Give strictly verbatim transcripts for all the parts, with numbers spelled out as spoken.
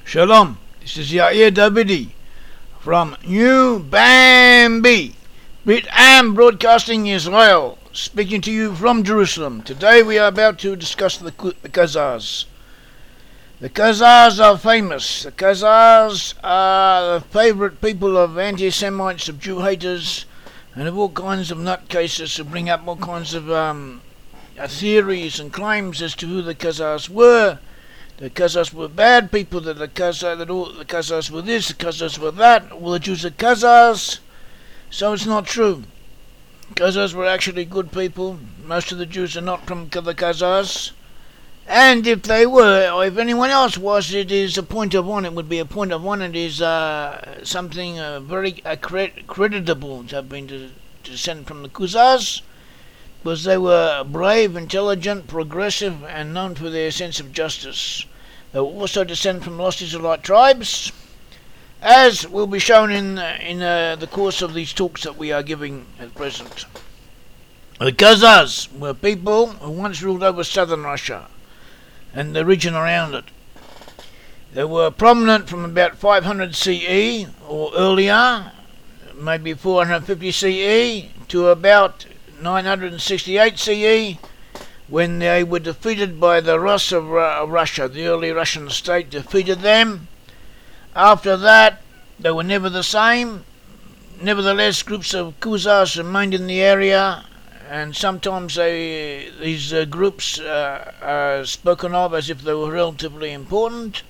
Shalom, this is Yair Davidi from New Bambi, Brit Am Broadcasting Israel, speaking to you from Jerusalem. Today we are about to discuss the, the Khazars. The Khazars are famous. The Khazars are the favourite people of anti-Semites, of Jew haters, and of all kinds of nutcases who bring up all kinds of um, theories and claims as to who the Khazars were. The Khazars were bad people, that the Khazars, that all the Khazars were this, the Khazars were that, all the Jews are Khazars. So it's not true. Khazars were actually good people. Most of the Jews are not from the Khazars. And if they were, or if anyone else was, it is a point of honor. It would be a point of honor. It is uh, something uh, very uh, cred- creditable to have been to, descended from the Khazars, because they were brave, intelligent, progressive, and known for their sense of justice. They were also descended from lost Israelite tribes, as will be shown in uh, in uh, the course of these talks that we are giving at present. The Khazars were people who once ruled over southern Russia and the region around it. They were prominent from about five hundred C E or earlier, maybe four hundred fifty C E, to about nine hundred sixty-eight C E, when they were defeated by the Rus of uh, Russia. The early Russian state defeated them. After that, they were never the same. Nevertheless, groups of Khazars remained in the area, and sometimes they, these uh, groups uh, are spoken of as if they were relatively important.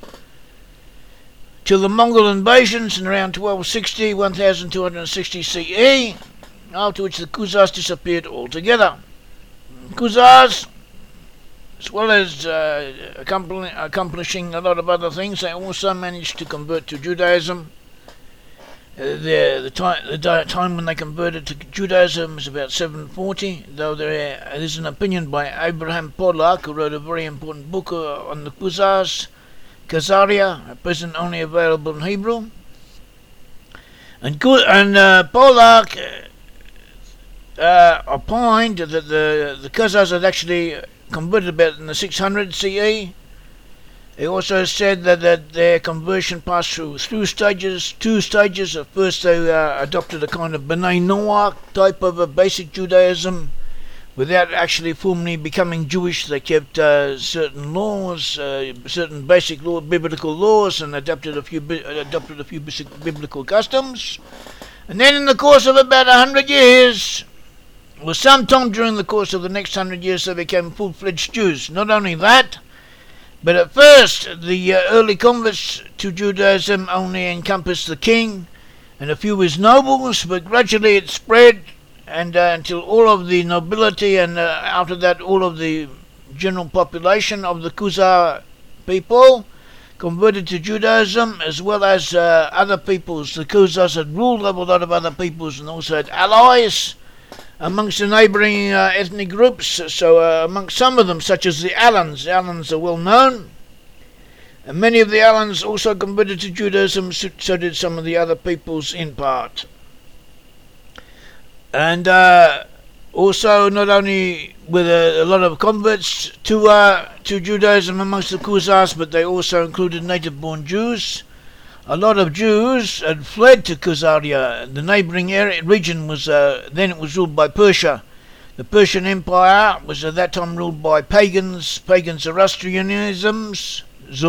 Till the Mongol invasions in around twelve sixty, twelve sixty C E, after which the Khazars disappeared altogether. Khazars, as well as uh, accompli- accomplishing a lot of other things, they also managed to convert to Judaism. Uh, the the, time, the di- time when they converted to Judaism is about seven forty, though there is an opinion by Abraham Pollack, who wrote a very important book uh, on the Khazars, Khazaria, at present only available in Hebrew. And, and uh, Pollack uh, uh, opined that the, the Khazars had actually converted about in the six hundred C E. He also said that, that their conversion passed through through stages, two stages. At first they uh, adopted a kind of B'nai Noach type of a basic Judaism, without actually formally becoming Jewish. They kept uh, certain laws, uh, certain basic law, biblical laws, and adopted a few adopted a few basic biblical customs. And then in the course of about a hundred years, or sometime during the course of the next hundred years, they became full-fledged Jews. Not only that, but at first the uh, early converts to Judaism only encompassed the king and a few of his nobles, but gradually it spread, and uh, until all of the nobility and uh, after that all of the general population of the Khazar people converted to Judaism, as well as uh, other peoples. The Khazars had ruled over a lot of other peoples and also had allies amongst the neighbouring uh, ethnic groups. So uh, amongst some of them, such as the Alans, the Alans are well known, and many of the Alans also converted to Judaism, so did some of the other peoples in part. And uh, also, not only with a, a lot of converts to uh, to Judaism amongst the Khazars, but they also included native-born Jews. A lot of Jews had fled to Khazaria. The neighbouring area region was uh, then it was ruled by Persia. The Persian Empire was at that time ruled by pagans, pagan Zoroastrianisms,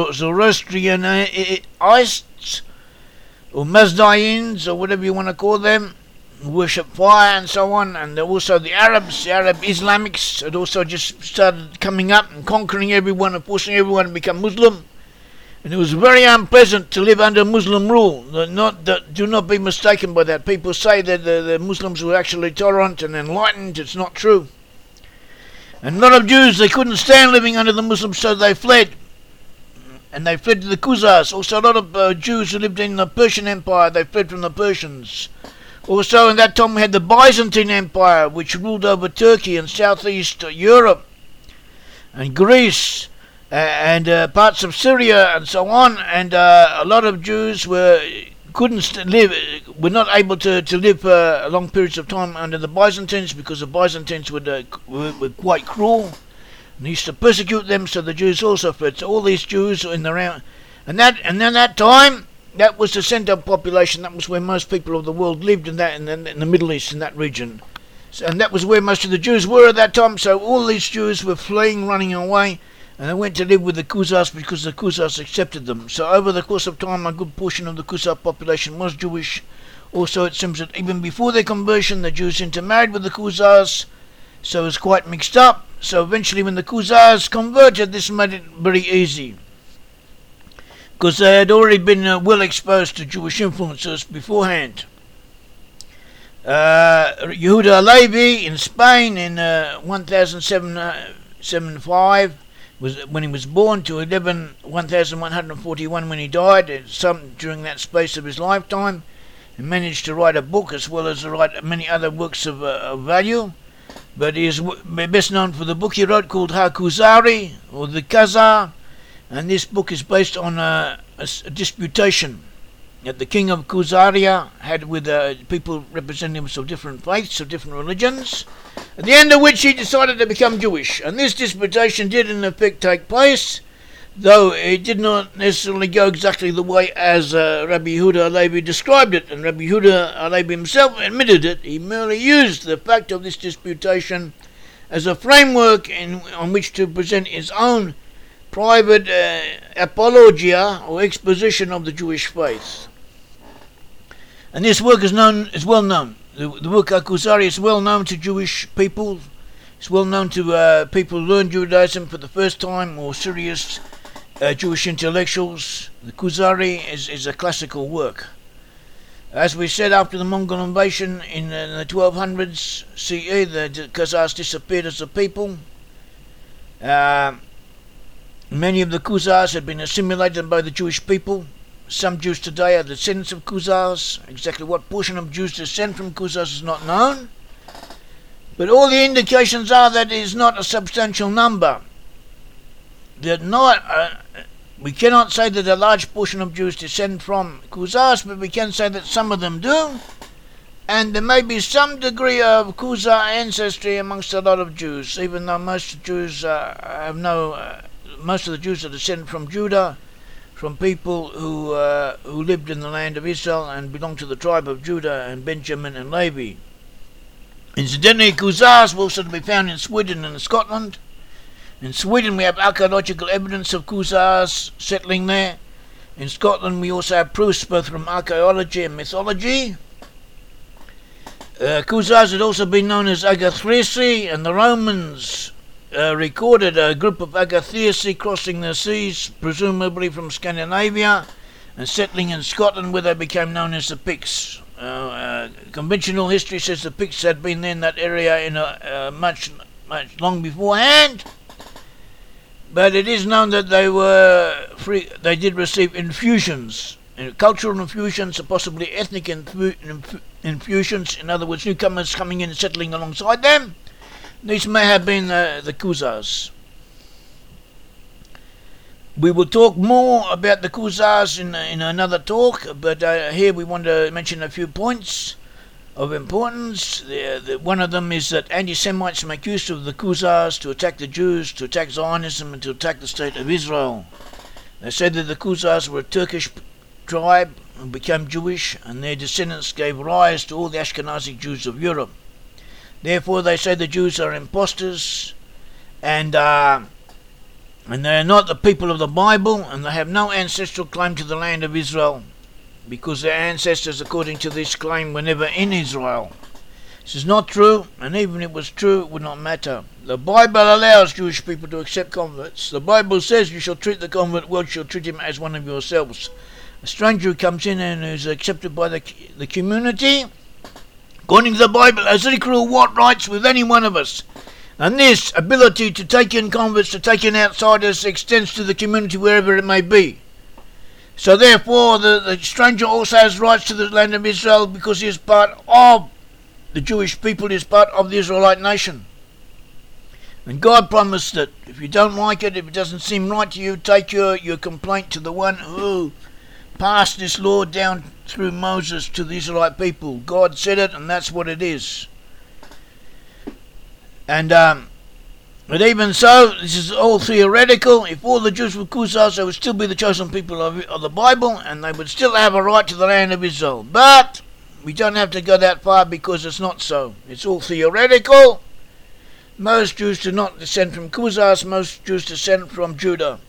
Zoroastrianists, or Mazdaeans, or whatever you want to call them, worship fire and so on. And also the Arabs, the Arab Islamics, had also just started coming up and conquering everyone and forcing everyone to become Muslim. And it was very unpleasant to live under Muslim rule. Not, that, do not be mistaken by that. People say that the, the Muslims were actually tolerant and enlightened. It's not true. And a lot of Jews, they couldn't stand living under the Muslims, so they fled. And they fled to the Khazars. Also, a lot of uh, Jews who lived in the Persian Empire, they fled from the Persians. Also, in that time, we had the Byzantine Empire, which ruled over Turkey and southeast Europe and Greece, Uh, and uh, parts of Syria and so on, and uh, a lot of Jews were couldn't st- live, were not able to, to live for uh, long periods of time under the Byzantines, because the Byzantines would, uh, were, were quite cruel and used to persecute them. So the Jews also fled. So all these Jews in the round, And that, and then that time, that was the centre of population. That was where most people of the world lived, in that, in the, in the Middle East, in that region. So, and that was where most of the Jews were at that time. So all these Jews were fleeing, running away, and they went to live with the Khuzars because the Khuzars accepted them. So over the course of time, a good portion of the Khuzar population was Jewish. Also, it seems that even before their conversion, the Jews intermarried with the Khuzars, so it was quite mixed up. So eventually, when the Khuzars converted, this made it very easy, because they had already been uh, well exposed to Jewish influences beforehand. Uh, Yehuda Halevi in Spain in uh, one thousand seven hundred seventy-five, was when he was born, to eleven one thousand one hundred forty-one when he died. Some during that space of his lifetime, he managed to write a book as well as to write many other works of, uh, of value. But he is w- best known for the book he wrote called Ha-Kuzari, or the Khazar, and this book is based on a, a, a disputation that the king of Khuzaria had with uh, people representatives of different faiths, of different religions, at the end of which he decided to become Jewish. And this disputation did in effect take place, though it did not necessarily go exactly the way as uh, Rabbi Yehuda Halevi described it, and Rabbi Yehuda Halevi himself admitted it. He merely used the fact of this disputation as a framework in, on which to present his own private uh, apologia or exposition of the Jewish faith. And this work is known, is well known. The, the book Ha-Kuzari is well known to Jewish people. It's well known to uh, people who learn Judaism for the first time, or serious uh, Jewish intellectuals. The Kuzari is, is a classical work. As we said, after the Mongol invasion in, uh, in the twelve hundreds C E, the, the Khazars disappeared as a people. Uh, many of the Khuzars had been assimilated by the Jewish people. Some Jews today are descendants of Khuzars. Exactly what portion of Jews descend from Khuzars is not known, but all the indications are that it is not a substantial number. That not, uh, we cannot say that a large portion of Jews descend from Khuzars, but we can say that some of them do, and there may be some degree of Khuzar ancestry amongst a lot of Jews, even though most Jews uh, have no, uh, most of the Jews are descended from Judah, from people who uh, who lived in the land of Israel and belonged to the tribe of Judah and Benjamin and Levi. Incidentally, Khuzars were also to be found in Sweden and Scotland. In Sweden we have archaeological evidence of Khuzars settling there. In Scotland we also have proofs both from archaeology and mythology. Uh, Khuzars had also been known as Agathyrsi, and the Romans Uh, recorded a group of Agathyrsi crossing the seas, presumably from Scandinavia, and settling in Scotland, where they became known as the Picts. Uh, uh, conventional history says the Picts had been in that area in a, uh, much, much long beforehand, but it is known that they were free. They did receive infusions, uh, cultural infusions, or possibly ethnic infu- inf- infusions. In other words, newcomers coming in and settling alongside them. These may have been uh, the Khuzars. We will talk more about the Khuzars in, in another talk, but uh, here we want to mention a few points of importance. The, the, one of them is that anti-Semites make use of the Khuzars to attack the Jews, to attack Zionism, and to attack the state of Israel. They said that the Khuzars were a Turkish tribe who became Jewish, and their descendants gave rise to all the Ashkenazi Jews of Europe. Therefore, they say the Jews are impostors, and uh, and they are not the people of the Bible, and they have no ancestral claim to the land of Israel, because their ancestors, according to this claim, were never in Israel. This is not true, and even if it was true, it would not matter. The Bible allows Jewish people to accept converts. The Bible says you shall treat the convert well, you shall treat him as one of yourselves. A stranger who comes in and is accepted by the the community, according to the Bible, has equal what rights with any one of us. And this ability to take in converts, to take in outsiders, extends to the community wherever it may be. So therefore, the, the stranger also has rights to the land of Israel, because he is part of the Jewish people, he is part of the Israelite nation. And God promised that if you don't like it, if it doesn't seem right to you, take your, your complaint to the one who passed this law down through Moses to the Israelite people. God said it, and that's what it is. And um, But even so, this is all theoretical. If all the Jews were Khuzars, they would still be the chosen people of, of the Bible, and they would still have a right to the land of Israel. But we don't have to go that far because it's not so. It's all theoretical. Most Jews do not descend from Khuzars. Most Jews descend from Judah.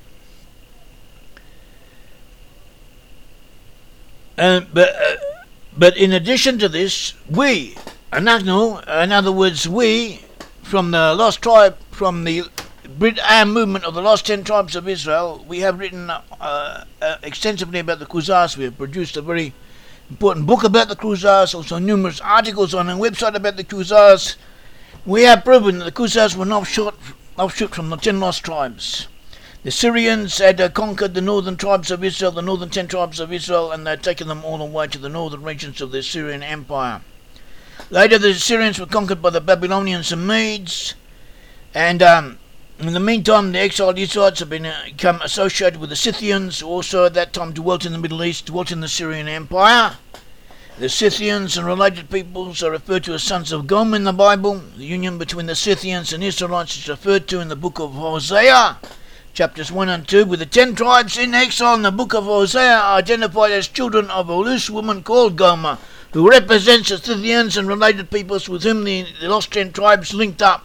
Uh, but, uh, but in addition to this, we, Anagno, in other words, we, from the lost tribe, from the Brit Am movement of the lost ten tribes of Israel, we have written uh, uh, extensively about the Khuzars. We have produced a very important book about the Khuzars, also numerous articles on our website about the Khuzars. We have proven that the Khuzars were an offshoot, offshoot from the ten lost tribes. The Syrians had uh, conquered the northern tribes of Israel, the northern ten tribes of Israel, and they had taken them all the way to the northern regions of the Syrian Empire. Later the Syrians were conquered by the Babylonians and Medes, and um, in the meantime the exiled Israelites have been, uh, become associated with the Scythians, who also at that time dwelt in the Middle East, dwelt in the Syrian Empire. The Scythians and related peoples are referred to as sons of Gomer in the Bible. The union between the Scythians and Israelites is referred to in the book of Hosea, chapters one and two, with the ten tribes in exile in the book of Hosea are identified as children of a loose woman called Gomer, who represents the Scythians and related peoples with whom the, the lost ten tribes linked up.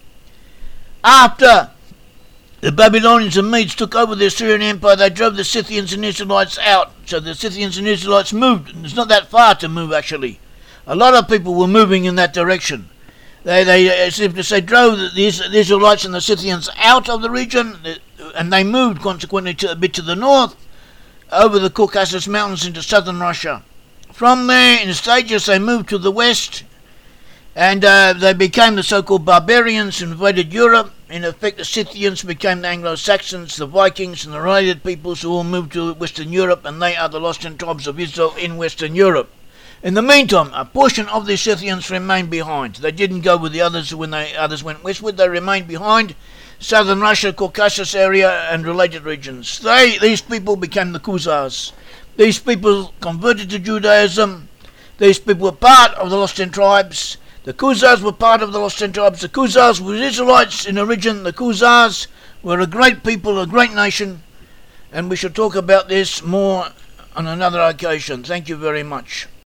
After the Babylonians and Medes took over the Assyrian Empire, they drove the Scythians and Israelites out. So the Scythians and Israelites moved. It's not that far to move, actually. A lot of people were moving in that direction. They, they as if to say, drove the, the Israelites and the Scythians out of the region, and they moved consequently to, a bit to the north, over the Caucasus Mountains into southern Russia. From there, in stages, they moved to the west, and uh, they became the so-called barbarians who invaded Europe. In effect, the Scythians became the Anglo-Saxons, the Vikings, and the related peoples who all moved to Western Europe, and they are the lost ten tribes of Israel in Western Europe. In the meantime, a portion of the Scythians remained behind. They didn't go with the others when the others went westward. They remained behind southern Russia, Caucasus area, and related regions. They, these people became the Khuzars. These people converted to Judaism. These people were part of the lost ten tribes. The Khuzars were part of the lost ten tribes. The Khuzars were Israelites in origin. The Khuzars were a great people, a great nation, and we shall talk about this more on another occasion. Thank you very much.